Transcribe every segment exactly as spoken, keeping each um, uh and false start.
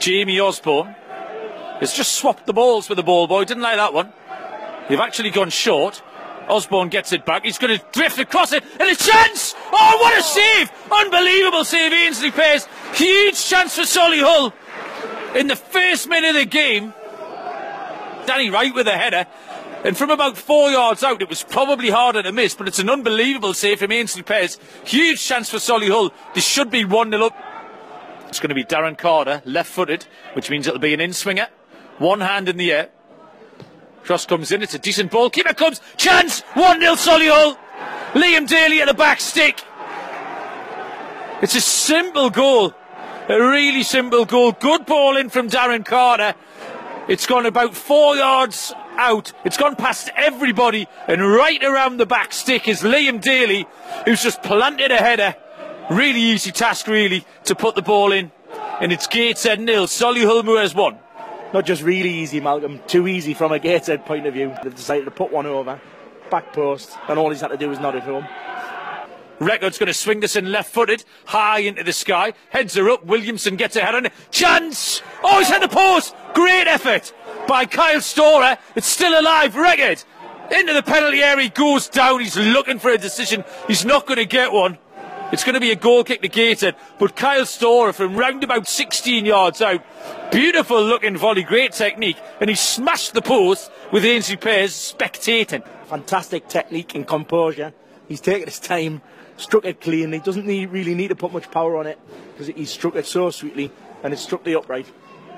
Jamie Osborne has just swapped the balls with the ball boy. Didn't like that one. They've actually gone short. Osborne gets it back. He's going to drift across it. And a chance! Oh, what a save! Unbelievable save, Ainsley Pears. Huge chance for Solihull. In the first minute of the game, Danny Wright with a header. And from about four yards out, it was probably harder to miss, but it's an unbelievable save from Ainsley Pears. Huge chance for Solihull. This should be one nil up. It's going to be Darren Carter, left-footed, which means it'll be an in-swinger. One hand in the air. Cross comes in, it's a decent ball. Keeper comes, chance, one nil Solihull. Liam Daly at the back stick. It's a simple goal. A really simple goal. Good ball in from Darren Carter. It's gone about four yards out. It's gone past everybody, and right around the back stick is Liam Daly, who's just planted a header. Really easy task, really, to put the ball in. And it's Gateshead nil, Solihull Moors one. Not just really easy, Malcolm, too easy from a Gateshead point of view. They've decided to put one over, back post, and all he's had to do is nod it home. Records going to swing this in left-footed, high into the sky. Heads are up, Williamson gets a head on it. Chance! Oh, he's had the post! Great effort by Kyle Storer. It's still alive, Record. Into the penalty area, he goes down. He's looking for a decision. He's not going to get one. It's going to be a goal kick to Gateshead, but Kyle Storer from round about sixteen yards out. Beautiful looking volley, great technique, and he smashed the post with Ainsley Pears spectating. Fantastic technique and composure. He's taken his time, struck it clean. He doesn't need, really need to put much power on it because he struck it so sweetly and it struck the upright.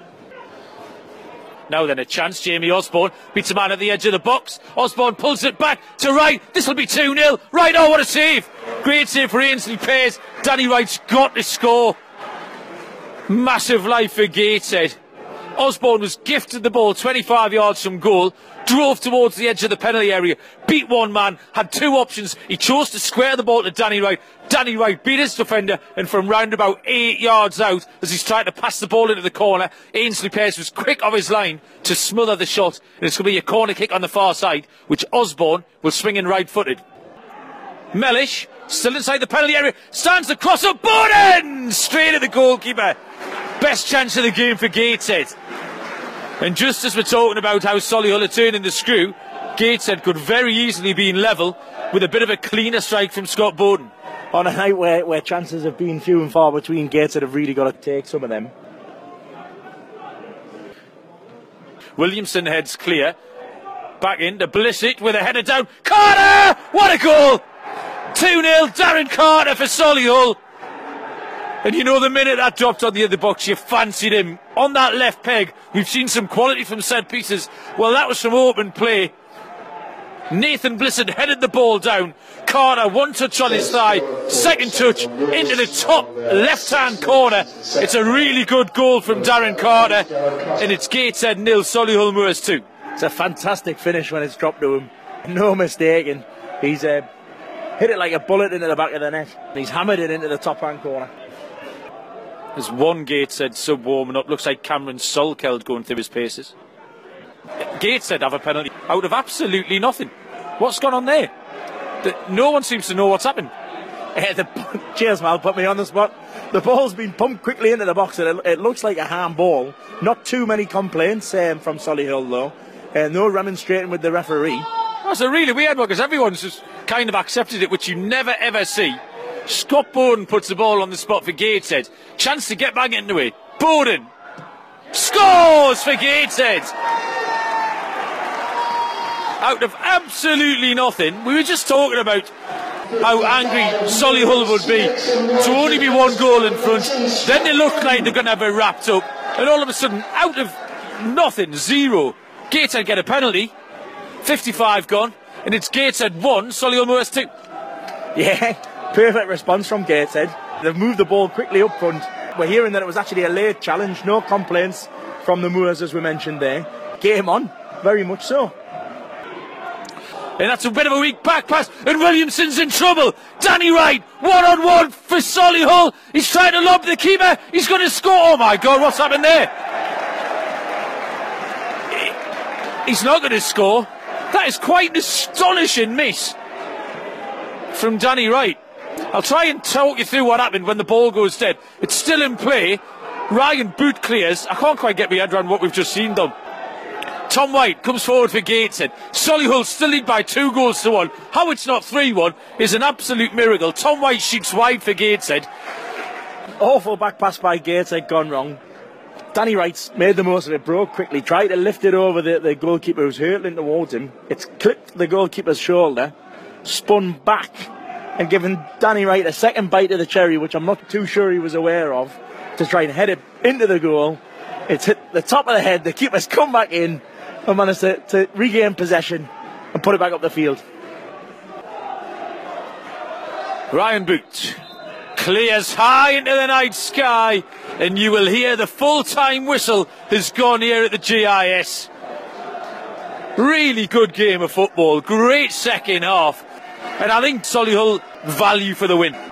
Now then, a chance. Jamie Osborne beats a man at the edge of the box. Osborne pulls it back to Wright. This will be two nil. Wright, oh, what a save. Great save for Ainsley Pears. Danny Wright's got to score. Massive life for Gateshead. Osborne was gifted the ball twenty-five yards from goal, drove towards the edge of the penalty area, beat one man, had two options. He chose to square the ball to Danny Wright. Danny Wright beat his defender, and from round about eight yards out, as he's trying to pass the ball into the corner, Ainsley Pears was quick off his line to smother the shot, and it's going to be a corner kick on the far side, which Osborne will swing in right-footed. Mellish, still inside the penalty area, stands the cross up, Bowden! Straight at the goalkeeper. Best chance of the game for Gateshead. And just as we're talking about how Solihull are turning the screw, Gateshead could very easily be in level with a bit of a cleaner strike from Scott Bowden. On a night where, where chances have been few and far between, Gateshead have really got to take some of them. Williamson heads clear. Back in to Blissett with a header down. Carter! What a goal! two nil, Darren Carter for Solihull. And you know, the minute that dropped on the other box, you fancied him on that left peg. We've seen some quality from set pieces. Well, that was from open play. Nathan Blissett headed the ball down. Carter, one touch on his thigh, second touch into the top left-hand corner. It's a really good goal from Darren Carter, and it's Gateshead nil, Solihull Moors two. It's a fantastic finish when it's dropped to him. No mistaking. He's uh, hit it like a bullet into the back of the net. He's hammered it into the top-hand corner. There's one Gateshead sub warming up. Looks like Cameron Solkeld going through his paces. Gateshead have a penalty out of absolutely nothing. What's gone on there? The, no one seems to know what's happened. Uh, the, cheers, Mal, put me on the spot. The ball's been pumped quickly into the box and it, it looks like a handball. Not too many complaints um, from Solihull though. Uh, no remonstrating with the referee. That's a really weird one because everyone's just kind of accepted it, which you never ever see. Scott Bowden puts the ball on the spot for Gateshead. Chance to get back into it. Bowden scores for Gateshead. Out of absolutely nothing. We were just talking about how angry Solihull would be to only be one goal in front. Then they look like they're going to have it wrapped up. And all of a sudden, out of nothing, zero, Gateshead get a penalty. fifty-five gone. And it's Gateshead one, Solihull Moors two. Yeah, perfect response from Gateshead. They've moved the ball quickly up front. We're hearing that it was actually a late challenge. No complaints from the Moors, as we mentioned there. Game on, very much so. And that's a bit of a weak back pass, and Williamson's in trouble. Danny Wright, one on one for Solihull. He's trying to lob the keeper. He's going to score. Oh my God, what's happened there? He's not going to score. That is quite an astonishing miss from Danny Wright. I'll try and talk you through what happened when the ball goes dead. It's still in play. Ryan Boot clears. I can't quite get my head around what we've just seen though. Tom White comes forward for Gateshead. Solihull still lead by two goals to one. How it's not three one is an absolute miracle. Tom White shoots wide for Gateshead. Awful back pass by Gateshead gone wrong. Danny Wright's made the most of it, broke quickly, tried to lift it over the, the goalkeeper who's hurtling towards him. It's clipped the goalkeeper's shoulder, spun back and given Danny Wright a second bite of the cherry, which I'm not too sure he was aware of, to try and head it into the goal. It's hit the top of the head, the keeper's come back in and managed to, to regain possession and put it back up the field. Ryan Boot clears high into the night sky, and you will hear the full-time whistle has gone here at the G I S. Really good game of football, great second half, and I think Solihull value for the win.